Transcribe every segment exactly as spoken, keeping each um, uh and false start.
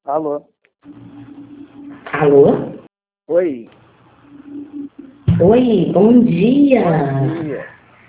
Alô? Alô? Oi. Oi, bom dia. Bom dia.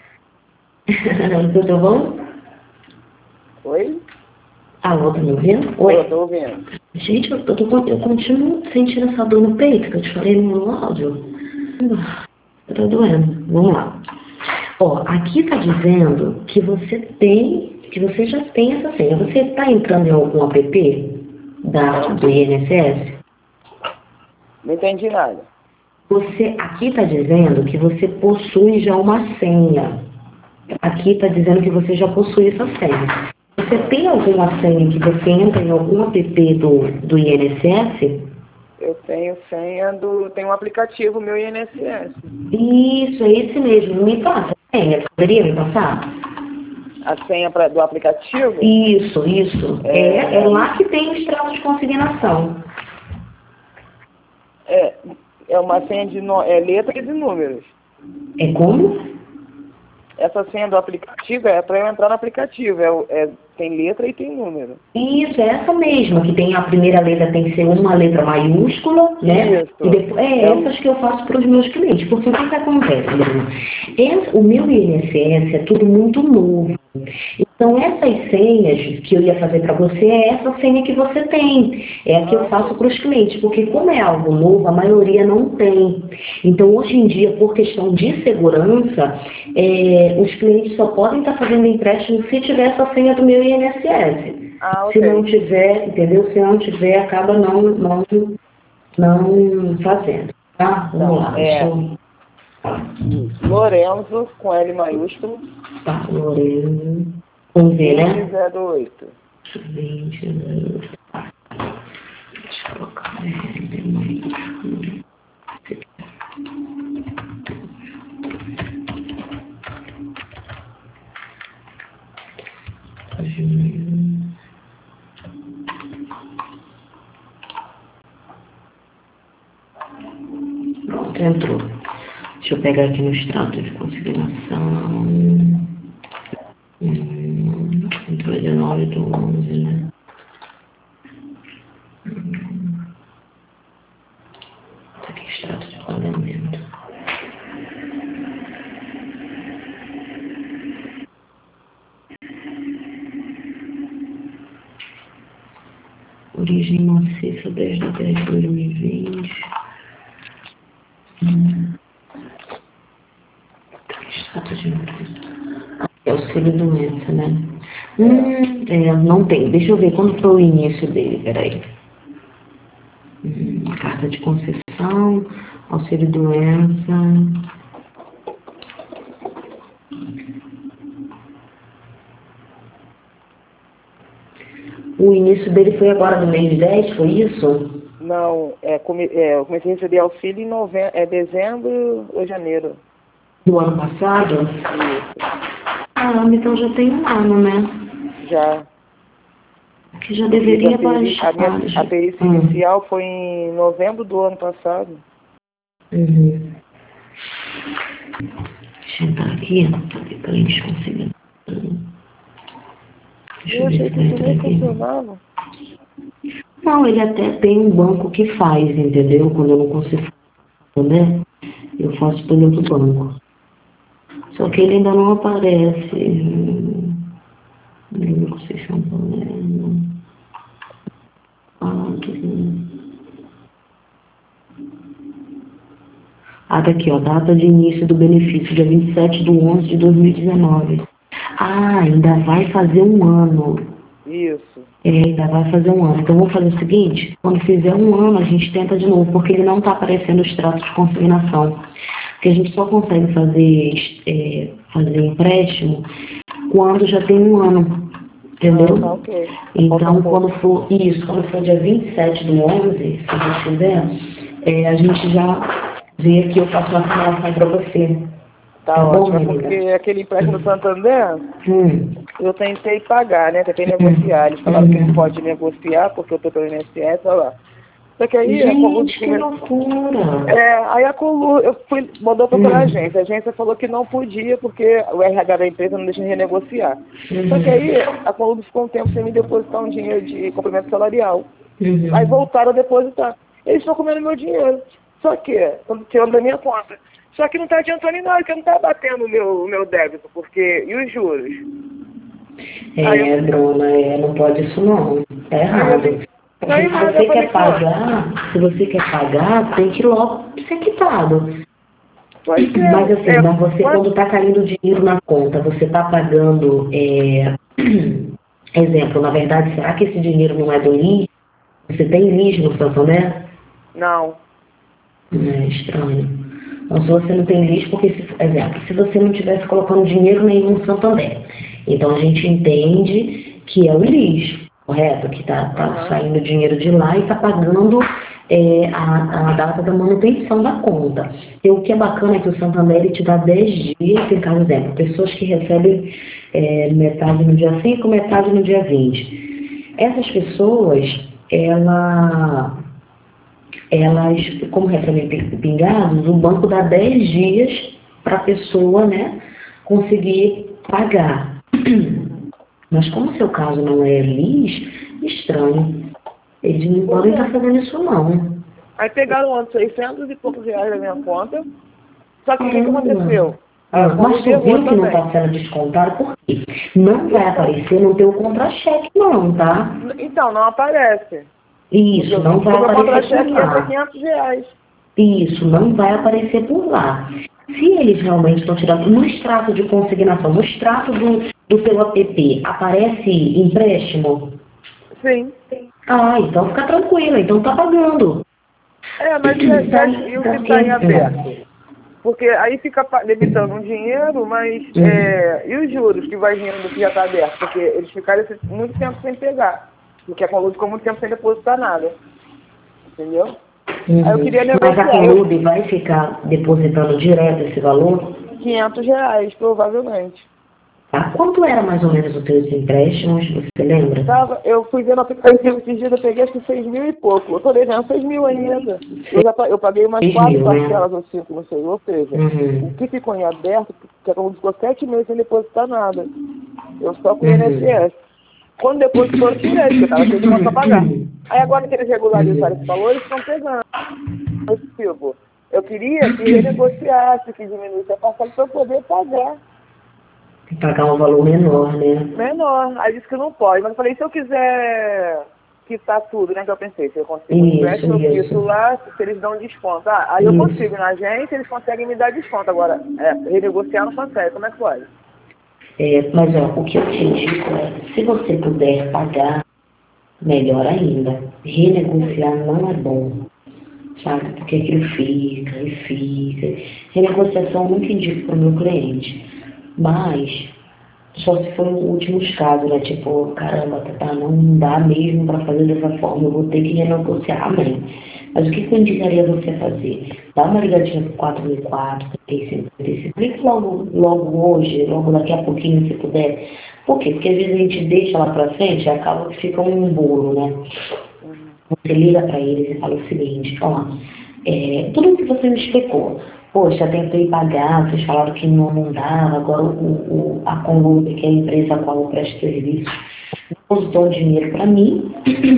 Tudo bom? Oi? Alô, tá me ouvindo? Oi. Eu tô ouvindo. Gente, eu, eu, tô, eu continuo sentindo essa dor no peito, que eu te falei no áudio. Eu tô doendo. Vamos lá. Ó, aqui tá dizendo que você tem, que você já tem essa senha. Você tá entrando em algum app da, do I N S S? Não entendi nada. Você, aqui está dizendo que você possui já uma senha. Aqui está dizendo que você já possui essa senha. Você tem alguma senha que você entra em algum app do, do I N S S? Eu tenho senha do... Tem um aplicativo meu I N S S. Isso, é esse mesmo. Me passa a senha. Poderia me passar? A senha pra, do aplicativo? Isso, isso. É, É... é lá que tem o extrato de consignação. É, é uma senha de no... é letras e números. É como? Essa senha do aplicativo é para eu entrar no aplicativo. É, o- é, tem letra e tem número. Isso, é essa mesma, que tem a primeira letra tem que ser uma letra maiúscula, né? Isso. E depois, é, É o- essas que eu faço para os meus clientes. Porque o que, que acontece, Bruno? Esse- o meu I N S S é tudo muito novo. Então, essas senhas que eu ia fazer para você é essa senha que você tem. É a que eu Ah, faço para os clientes. Porque como é algo novo, a maioria não tem. Então, hoje em dia, por questão de segurança, é, os clientes só podem estar fazendo empréstimo se tiver essa senha do meu I N S S. ah, Se ok. não tiver, entendeu? Se não tiver, acaba não, não, não fazendo. Tá? Vamos Então, lá, deixa é eu. Lorenzo com L maiúsculo, Tá, Lorena. Vamos ver, vinte né? zero oito. vinte, tá. Deixa eu colocar. Pronto, entrou. Deixa eu pegar aqui no extrato de consignação. Hum, entrou dia nove do onze, né? Hum, tá aqui, extrato de pagamento. Origem maciça dez de dez de dois mil e vinte. Hum, tá aqui, extrato de é auxílio doença, né? Hum, é, não tem. Deixa eu ver quando foi o início dele, peraí. Hum, carta de concessão, auxílio doença. O início dele foi agora no mês dez, foi isso? Não, é, come, é, eu comecei a receber auxílio em novembro, é dezembro ou janeiro. Do ano passado? Isso. Ah, então já tem um ano, né? Já Que já fiz a, deveria peri, a, minha, baixar. a perícia Hum. inicial foi em novembro do ano passado. Uhum. Deixa eu entrar aqui, para a gente conseguir. Deixa Eu eu ver achei se que vai isso entrar nem aqui. funcionava. Não, ele até tem um banco que faz, entendeu? Quando eu não consigo fazer, né? Eu faço pelo outro banco. Só que ele ainda não aparece. Hum, Não sei se é um problema. Ah, que... ah, tá aqui, ó. Data de início do benefício, dia vinte e sete de onze de dois mil e dezenove. Ah, ainda vai fazer um ano. Isso. É, ainda vai fazer um ano. Então, vamos fazer o seguinte: quando fizer um ano, a gente tenta de novo, porque ele não está aparecendo os tratos de consignação. Porque a gente só consegue fazer, é, fazer empréstimo quando já tem um ano. Entendeu? Ah, tá ok. Então, Falta pouco. quando for isso, quando for dia vinte e sete do onze, se a gente fizer, é, a gente já vê que eu faço uma simulação para você. Tá, Tá bom, ótimo. É minha porque amiga? aquele empréstimo do Santander, Hum. eu tentei pagar, né? Tentei negociar. Eles Hum. falaram que não Hum. pode negociar porque eu tô pelo I N S S, olha lá. Só que aí a Colud Gente, que loucura! é, aí a Colud, eu fui, mandou procurar a Hum. agência. A agência falou que não podia porque o R H da empresa não deixa renegociar. Só que Uhum. aí a Colud ficou um tempo sem me depositar um dinheiro de complemento salarial. Uhum. Aí voltaram a depositar. Eles estão comendo meu dinheiro. Só que, estão tirando da minha conta. Só que não está adiantando em nada, porque não está batendo o meu, meu débito, porque... E os juros? É, eu... Bruna, é, não pode isso não. Tá errado. Aí, Porque aí, se você quer pagar, se você quer pagar, tem que logo ser quitado. Pois é. Mas assim, É, mas você mas... quando está caindo dinheiro na conta, você está pagando, é... exemplo, na verdade, será que esse dinheiro não é do L I S? Você tem L I S no Santander? Não. É estranho. Então, se você não tem L I S, porque, se, exemplo, se você não estivesse colocando dinheiro nenhum no Santander, então a gente entende que é o L I S, correto? Que está tá Uhum. saindo dinheiro de lá e está pagando é, a, a data da manutenção da conta. E o que é bacana é que o Santander ele te dá dez dias, em caso exemplo, pessoas que recebem é, metade no dia cinco, metade no dia vinte. Essas pessoas, ela... elas, como recebem pingados, o banco dá dez dias para a pessoa, né, conseguir pagar. Mas como o seu caso não é L I S, estranho. Eles não podem estar fazendo isso não. Aí pegaram ontem seiscentos e poucos reais da minha conta. Só que o que, que Caramba. aconteceu? Ah, A conta mas tu encerrou viu que não também. está sendo descontado, por quê? Não vai aparecer no teu contra-cheque não, tá? Então, não aparece. Isso, não vai O meu aparecer por contra-cheque entra lá. quinhentos reais. Isso, não vai aparecer por lá. Se eles realmente estão tirando, no extrato de consignação, no extrato do, do teu app, aparece empréstimo? Sim. Ah, então fica tranquila, então tá pagando. É, mas e, e, Tá, e o que porque, está em hum, aberto? Porque aí fica pa- debitando um dinheiro, mas hum, é, e os juros que vai vindo do que já está aberto? Porque eles ficaram esse- muito tempo sem pegar. Porque a Conlude ficou muito tempo sem depositar nada. Entendeu? Aí eu uhum. queria Mas a negociar. Eu, Conlube vai ficar depositando direto esse valor? quinhentos reais, provavelmente. Tá? Quanto era mais ou menos os teus empréstimos, você lembra? Tava, eu fui ver no aplicativo esses dias, eu peguei acho que seis mil e pouco. Eu tô devendo seis mil ainda. Eu, já, pa- eu paguei umas seis quatro mil, né? parcelas ou cinco, não sei. Ou seja, o Uhum, que ficou em aberto, que como ficou sete meses sem depositar nada. Eu só com o uhum. I N S S. Quando depositou, eu tirei, porque estava cheio de conta pra pagar. Aí agora que eles regularizaram esse valor, eles estão pegando. Esse tipo, eu queria que renegociasse, que diminuísse a parcela para eu poder pagar. Pagar um valor menor, né? Menor. Aí disse que não pode. Mas eu falei, se eu quiser quitar tudo, né? Que eu pensei, se eu consigo um Isso, empréstimo, eu quito isso. lá, se eles dão desconto. Ah, aí eu Isso. consigo na agência, eles conseguem me dar desconto. Agora, é, renegociar não consegue. Como é que pode? É, mas ó, o que eu te indico é, se você puder pagar, melhor ainda. Renegociar não é bom, sabe? Porque aquilo fica e fica. Renegociação eu nunca indico para o meu cliente. Mas, só se for em últimos casos, né? Tipo, caramba, tá, não dá mesmo para fazer dessa forma, eu vou ter que renegociar, amém. Mas o que, que eu indicaria você fazer? Dá uma ligadinha pro quatro mil e quatro, trinta e cinco, trinta e cinco. Liga logo, logo hoje, logo daqui a pouquinho, se puder. Por quê? Porque às vezes a gente deixa lá pra frente e acaba que fica um bolo, né? Uhum. Você liga para eles e fala o seguinte, ó, é, tudo o que você me explicou, poxa, tentei pagar, vocês falaram que não, não dava, agora o, o, a Conlube, que é a empresa a qual eu presto serviço, depositou dinheiro para mim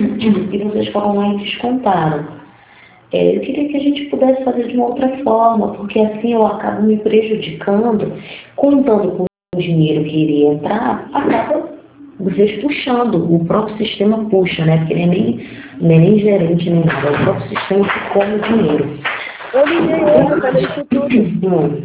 e vocês foram lá e descontaram. É, eu queria que a gente pudesse fazer de uma outra forma, porque assim eu acabo me prejudicando, contando com o dinheiro que iria entrar, acaba vocês puxando, o próprio sistema puxa, né? Porque nem, nem, nem gerente nem nada, o próprio sistema que come o dinheiro. Eu liguei hoje, eu falei isso tudo. Hum.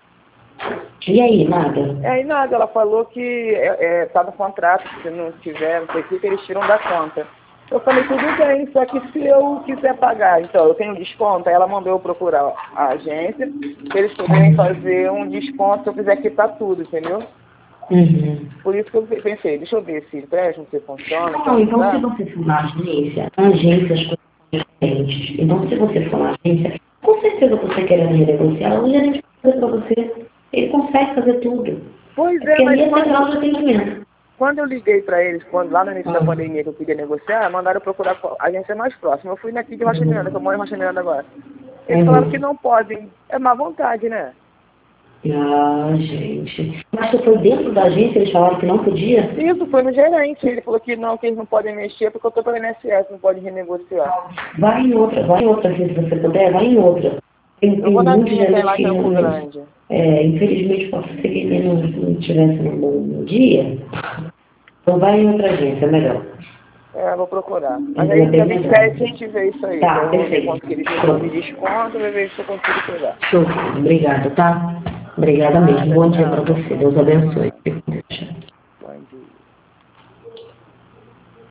E aí, nada? É, e nada, ela falou que é, é, tá no contrato, se não tiver, não sei o que, que eles tiram da conta. Eu falei, tudo bem, só que se eu quiser pagar, então eu tenho desconto, aí ela mandou eu procurar a agência, pra eles poderem fazer um desconto se eu quiser quitar tudo, entendeu? Uhum. Por isso que eu pensei, deixa eu ver se empréstimo, se funciona, Não, como então se dá. você for na agência, na agência as coisas são diferentes. Então se você for na agência, com certeza você querendo renegociar, o gerente vai fazer para você. Ele consegue fazer tudo. Pois É é, porque ali mas é quando, central de atendimento. quando eu liguei para eles, quando, lá no início da Ah, pandemia que eu queria negociar, mandaram eu procurar a agência mais próxima. Eu fui naqui de Rocha uhum. Miranda, que eu moro em Rocha Miranda agora. Eles falaram que Uhum. não podem. É má vontade, né? Ah, gente. Mas você foi dentro da agência, eles falaram que não podia? Isso, foi no gerente. Ele falou que não, que eles não podem mexer porque eu tô pelo I N S S, não pode renegociar. Vai em outra, vai em outra, se você puder, vai em outra. Tem, Eu tem vou na muitos minha, tem gerentes lá que em Campo não... Grande. É, infelizmente, pode ser que ele não, não tivesse no bom dia. Então vai em outra agência, é melhor. É, vou procurar. Mas Então, aí é bem dia vinte e melhor. sete a gente vê isso aí. Tá, Eu vou ver perfeito. quanto que eles me dão de desconto, vou ver se eu consigo pegar. Show. Obrigada, tá? Obrigada mesmo. Nada, Bom dia pra tchau. você. Deus abençoe.